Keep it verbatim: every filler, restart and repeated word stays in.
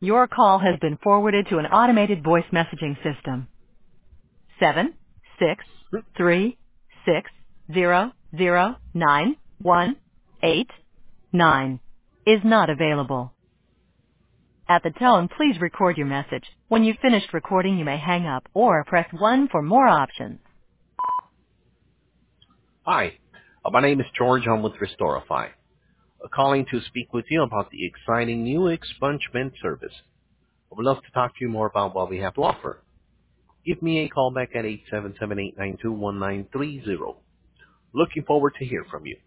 Your call has been forwarded to an automated voice messaging system. Seven six three six zero zero nine one eight nine is not available. At the tone, please record your message. When you've finished recording, you may hang up or press one for more options. Hi, uh, my name is George. I'm with Restorify. Uh, calling to speak with you about the exciting new expungement service. I would love to talk to you more about what we have to offer. Give me a call back at eight seven seven, eight nine two, one nine three zero. Looking forward to hear from you.